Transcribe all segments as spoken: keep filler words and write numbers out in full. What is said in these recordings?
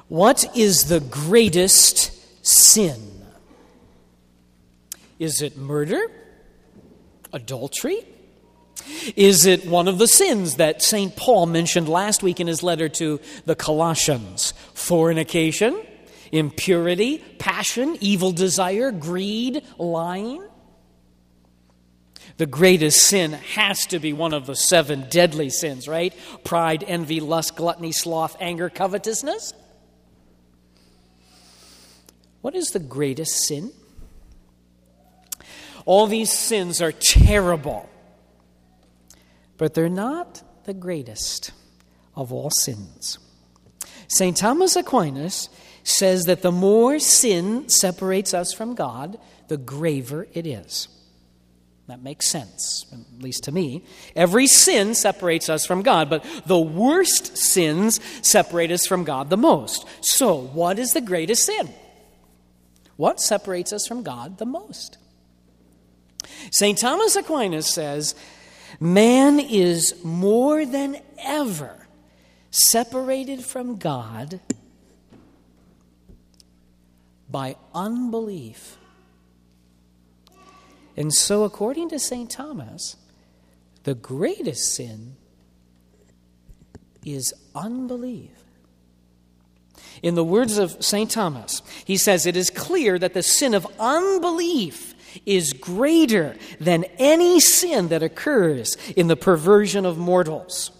What is the greatest sin? Is it murder? Adultery? Is it one of the sins that Saint Paul mentioned last week in his letter to the Colossians? Fornication, impurity, passion, evil desire, greed, lying? The greatest sin has to be one of the seven deadly sins, right? Pride, envy, lust, gluttony, sloth, anger, covetousness. What is the greatest sin? All these sins are terrible, but they're not the greatest of all sins. Saint Thomas Aquinas says that the more sin separates us from God, the graver it is. That makes sense, at least to me. Every sin separates us from God, but the worst sins separate us from God the most. So, what is the greatest sin? What separates us from God the most? Saint Thomas Aquinas says, man is more than ever separated from God by unbelief. And so, according to Saint Thomas, the greatest sin is unbelief. In the words of Saint Thomas, he says, it is clear that the sin of unbelief is greater than any sin that occurs in the perversion of mortals.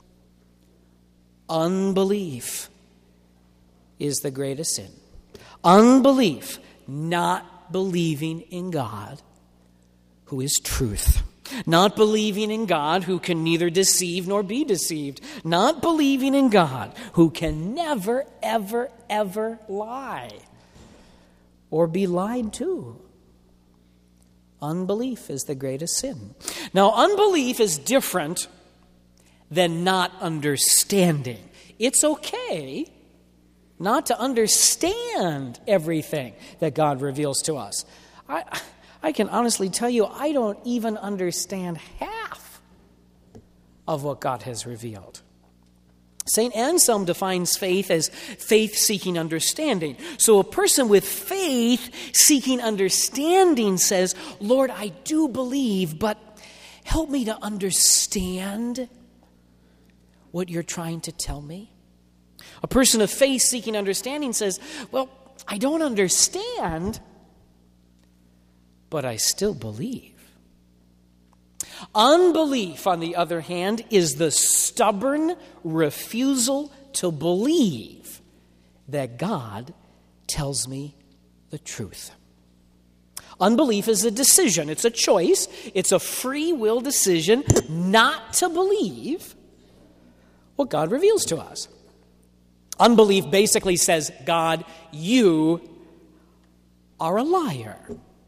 Unbelief is the greatest sin. Unbelief, not believing in God, who is truth. Not believing in God, who can neither deceive nor be deceived. Not believing in God, who can never, ever, ever lie or be lied to. Unbelief is the greatest sin. Now, unbelief is different than not understanding. It's okay not to understand everything that God reveals to us. I, I can honestly tell you, I don't even understand half of what God has revealed. Saint Anselm defines faith as faith-seeking understanding. So a person with faith-seeking understanding says, Lord, I do believe, but help me to understand what you're trying to tell me. A person of faith-seeking understanding says, well, I don't understand, but I still believe. Unbelief, on the other hand, is the stubborn refusal to believe that God tells me the truth. Unbelief is a decision. It's a choice. It's a free will decision not to believe what God reveals to us. Unbelief basically says, God, you are a liar.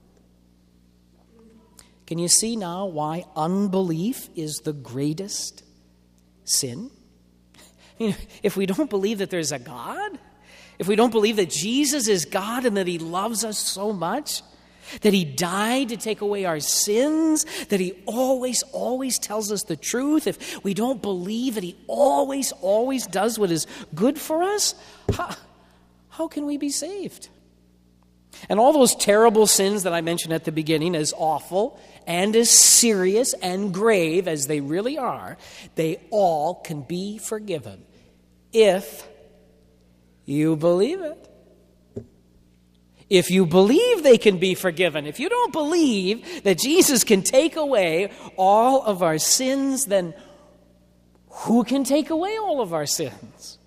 Can you see now why unbelief is the greatest sin? I mean, if we don't believe that there's a God, if we don't believe that Jesus is God and that he loves us so much, that he died to take away our sins, that he always, always tells us the truth, if we don't believe that he always, always does what is good for us, how, how can we be saved? And all those terrible sins that I mentioned at the beginning, as awful and as serious and grave as they really are, they all can be forgiven if you believe it. If you believe they can be forgiven, if you don't believe that Jesus can take away all of our sins, then who can take away all of our sins?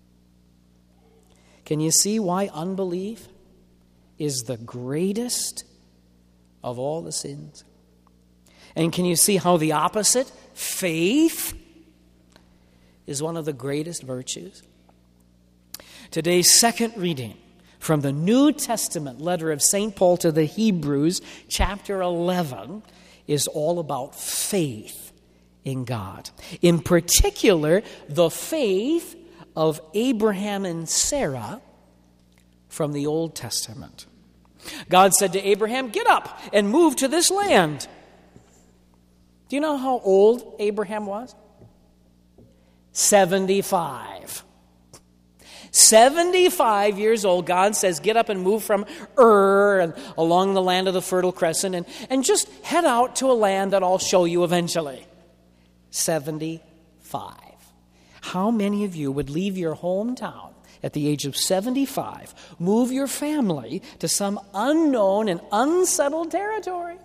Can you see why unbelief is the greatest of all the sins? And can you see how the opposite, faith, is one of the greatest virtues? Today's second reading from the New Testament letter of Saint Paul to the Hebrews, chapter eleven, is all about faith in God. In particular, the faith of Abraham and Sarah from the Old Testament. God said to Abraham, get up and move to this land. Do you know how old Abraham was? seventy-five. seventy-five years old, God says, get up and move from Ur and along the land of the Fertile Crescent and, and just head out to a land that I'll show you eventually. seventy-five. How many of you would leave your hometown at the age of seventy-five, move your family to some unknown and unsettled territory?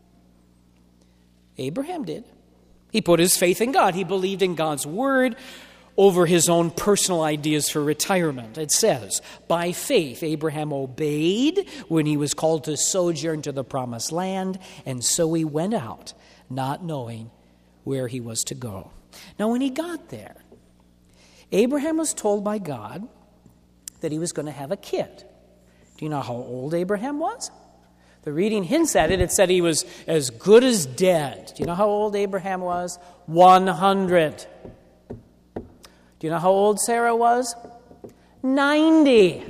Abraham did. He put his faith in God. He believed in God's word over his own personal ideas for retirement. It says, by faith, Abraham obeyed when he was called to sojourn to the promised land, and so he went out, not knowing where he was to go. Now, when he got there, Abraham was told by God that he was going to have a kid. Do you know how old Abraham was? The reading hints at it. It said he was as good as dead. Do you know how old Abraham was? one hundred. Do you know how old Sarah was? ninety.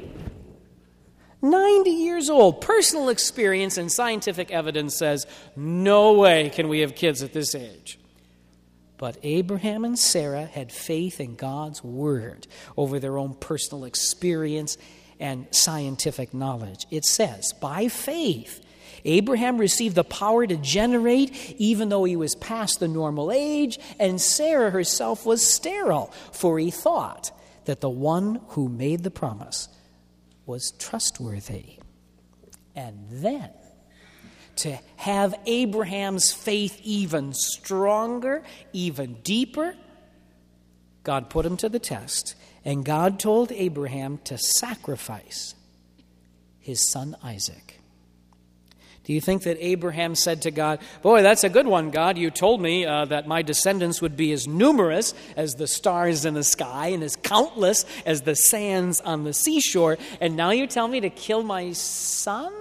ninety years old. Personal experience and scientific evidence says, no way can we have kids at this age. But Abraham and Sarah had faith in God's word over their own personal experience and scientific knowledge. It says, by faith, Abraham received the power to generate even though he was past the normal age, and Sarah herself was sterile, for he thought that the one who made the promise was trustworthy. And then, to have Abraham's faith even stronger, even deeper, God put him to the test, and God told Abraham to sacrifice his son Isaac. Do you think that Abraham said to God, boy, that's a good one, God. You told me uh, that my descendants would be as numerous as the stars in the sky and as countless as the sands on the seashore, and now you tell me to kill my son?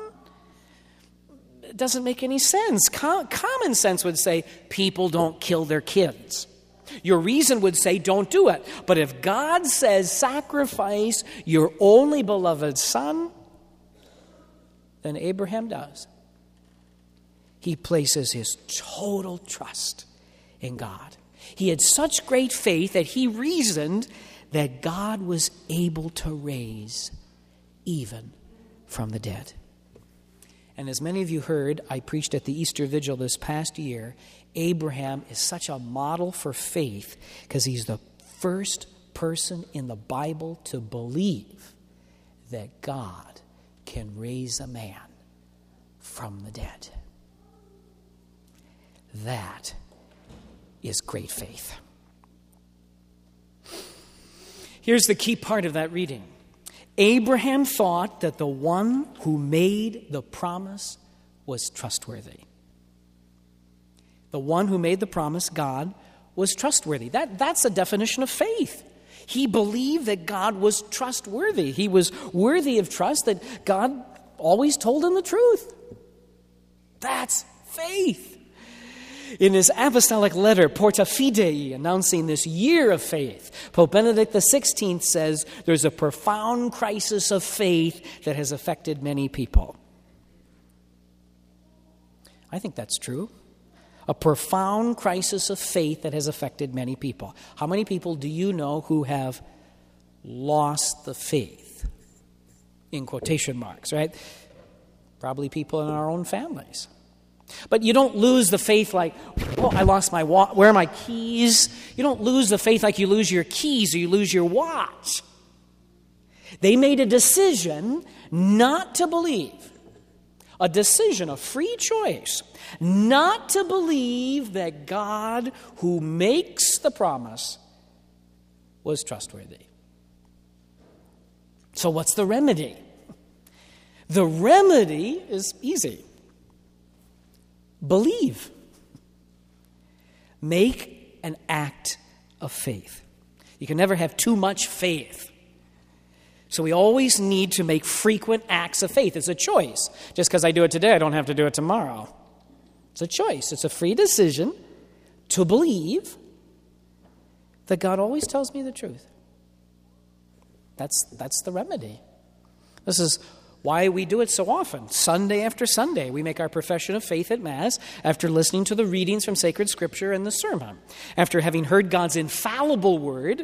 It doesn't make any sense. Com- common sense would say people don't kill their kids. Your reason would say don't do it. But if God says sacrifice your only beloved son, then Abraham does. He places his total trust in God. He had such great faith that he reasoned that God was able to raise even from the dead. And as many of you heard, I preached at the Easter Vigil this past year, Abraham is such a model for faith because he's the first person in the Bible to believe that God can raise a man from the dead. That is great faith. Here's the key part of that reading. Abraham thought that the one who made the promise was trustworthy. The one who made the promise, God, was trustworthy. That, that's a definition of faith. He believed that God was trustworthy. He was worthy of trust, that God always told him the truth. That's faith. In his apostolic letter, Porta Fidei, announcing this year of faith, Pope Benedict the sixteenth says there's a profound crisis of faith that has affected many people. I think that's true. A profound crisis of faith that has affected many people. How many people do you know who have lost the faith? In quotation marks, right? Probably people in our own families. But you don't lose the faith like, oh, I lost my watch. Where are my keys? You don't lose the faith like you lose your keys or you lose your watch. They made a decision not to believe. A decision, a free choice, not to believe that God who makes the promise was trustworthy. So what's the remedy? The remedy is easy. Believe. Make an act of faith. You can never have too much faith. So we always need to make frequent acts of faith. It's a choice. Just because I do it today, I don't have to do it tomorrow. It's a choice. It's a free decision to believe that God always tells me the truth. That's, that's the remedy. This is why we do it so often. Sunday after Sunday, we make our profession of faith at Mass after listening to the readings from sacred Scripture and the sermon. After having heard God's infallible word,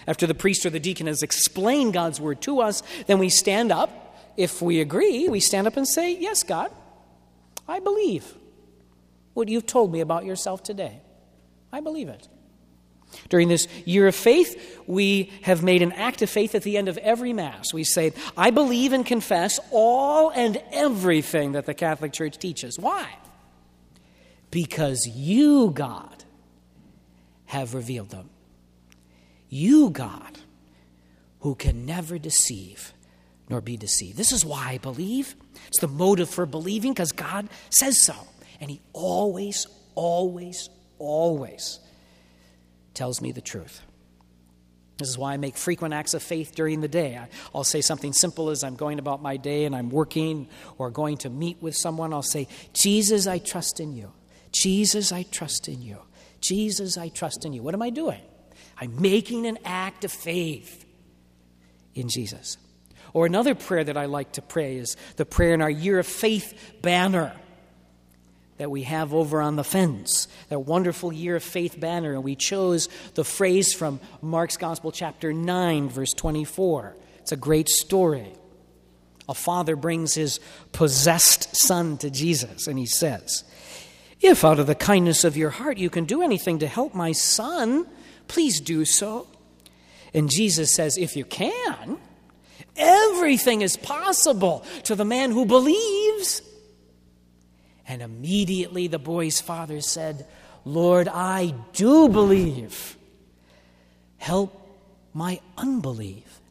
After the priest or the deacon has explained God's word to us, then we stand up. If we agree, we stand up and say, yes, God, I believe what you've told me about yourself today. I believe it. During this year of faith, we have made an act of faith at the end of every Mass. We say, I believe and confess all and everything that the Catholic Church teaches. Why? Because you, God, have revealed them. You, God, who can never deceive nor be deceived. This is why I believe. It's the motive for believing, because God says so. And he always, always, always tells me the truth. This is why I make frequent acts of faith during the day. I'll say something simple as I'm going about my day and I'm working or going to meet with someone. I'll say, Jesus, I trust in you. Jesus, I trust in you. Jesus, I trust in you. What am I doing? I'm making an act of faith in Jesus. Or another prayer that I like to pray is the prayer in our Year of Faith banner that we have over on the fence, that wonderful Year of Faith banner. And we chose the phrase from Mark's Gospel, chapter nine, verse twenty-four. It's a great story. A father brings his possessed son to Jesus, and he says, if out of the kindness of your heart you can do anything to help my son, please do so. And Jesus says, if you can, everything is possible to the man who believes. And immediately the boy's father said, Lord, I do believe. Help my unbelief.